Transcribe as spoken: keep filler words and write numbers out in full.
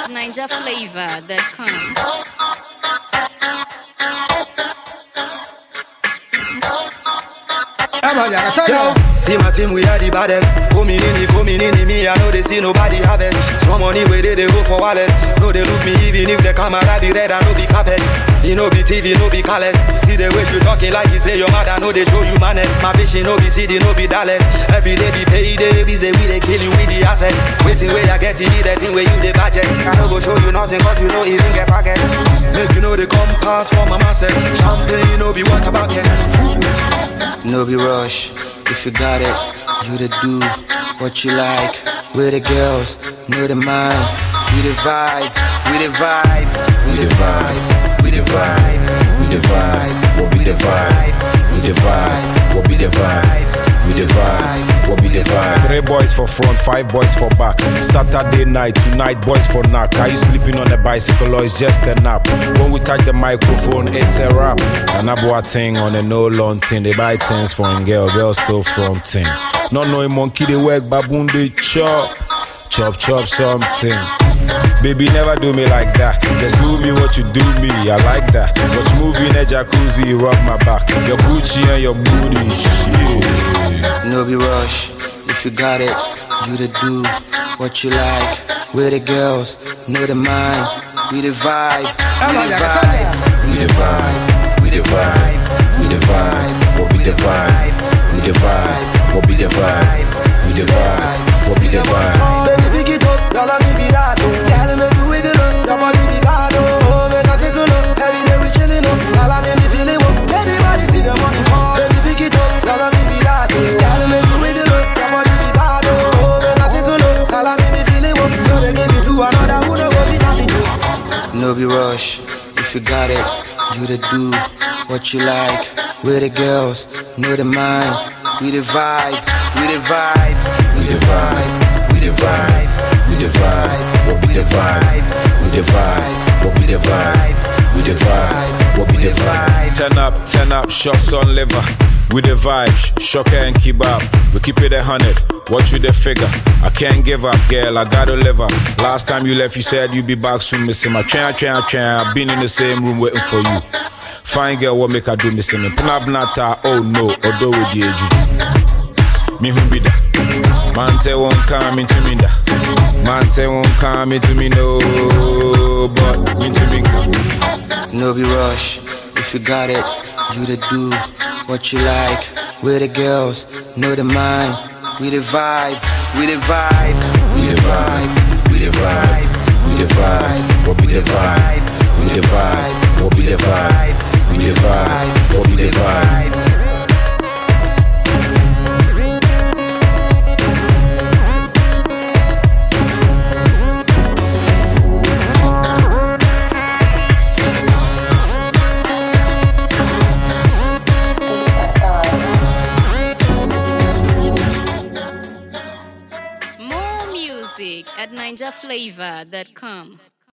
at ninja flavor dot com. Yo, see my team, we are the baddest. Coming in, coming in, me, I know they see nobody have it. Small money where they, they go for wallet. No, they look me even if the camera be red and no be carpet. You know be T V, no be callous. See the way you talking like you say your mother, know they show you manners. My vision, no be C D, no be dollars. Every day be payday, be say we they kill you with the assets. Waiting where you get to be the thing where you the budget. I don't go show you nothing cause you know even get packet. Make you know they come pass for my master. Champagne, no be water bucket. No be rush, if you got it, you the do what you like. We're the girls, know the mind. We the vibe, we the vibe, we the vibe, we the vibe, we the vibe, what be the vibe, we the vibe, what be the vibe, we the vibe, what be the vibe. Three boys for front, five boys for back. Saturday night, tonight boys for knock. Are you sleeping on the bicycle or it's just a nap? When we touch the microphone, it's a rap. And I bought a thing on a no long thing. They buy things for a girl, girl still fronting. Not knowing monkey they work, baboon they chop. Chop, chop something. Baby, never do me like that. Just do me what you do me, I like that. Watch movie in a jacuzzi, you rub my back. Your Gucci and your booty, shit. No be rush, if you got it, you the do what you like. We're the girls, know the mind. We the vibe, we the vibe, we the vibe, we the vibe, we the vibe, what be the vibe, we the vibe, what be the vibe, we the vibe, what be the vibe. Baby, pick it up, y'all give me that. Girl, make you wiggle up, your body be bad. Oh, make her take a look, every day we chillin' up. Y'all make me feel it up, anybody see the money fall. Baby, pick it up, y'all give me that. Girl, make you wiggle up, your body be bad. Oh, make her take a look, y'all make me feel it up. No, they give it to another who no go fit happy too. No be rush, if you got it, you the do what you like. We're the girls, know the mind. We the vibe, we the vibe, we the vibe, we the vibe, we the vibe, what be the vibe, we the vibe, what be the vibe, we the vibe, what be the vibe. Turn up, turn up, shots on liver. We the vibe, sh- shocker and kebab. We keep it a hundred, watch with the figure. I can't give up, girl, I gotta live up. Last time you left, you said you'd be back soon, missing my train, train, train. I've been in the same room waiting for you. Fine girl, what make her do missing me? Puna blata, oh no, odo with the juju. Me who be da. Mante won't come into me da. Mante won't come into me no, but into me come. No be rush, if you got it, you the do what you like. We're the girls, know the mind. We the vibe, we the vibe, we the vibe, we the vibe, we the vibe, what be the vibe, we the vibe, what be the vibe. We the vibe, what be the vibe? More music at ninja flavor dot com.